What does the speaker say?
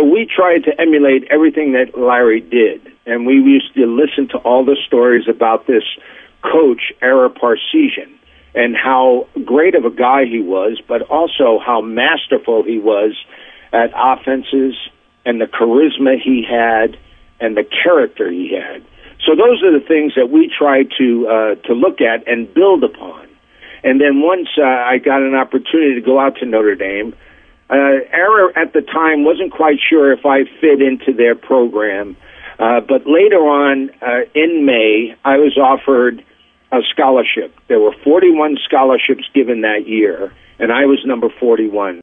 we tried to emulate everything that Larry did. And we used to listen to all the stories about this coach, Ara Parseghian, and how great of a guy he was, but also how masterful he was at offenses and the charisma he had and the character he had. So those are the things that we try to look at and build upon. And then once I got an opportunity to go out to Notre Dame, Ara at the time wasn't quite sure if I fit into their program, but later on in May, I was offered a scholarship. There were 41 scholarships given that year, and I was number 41.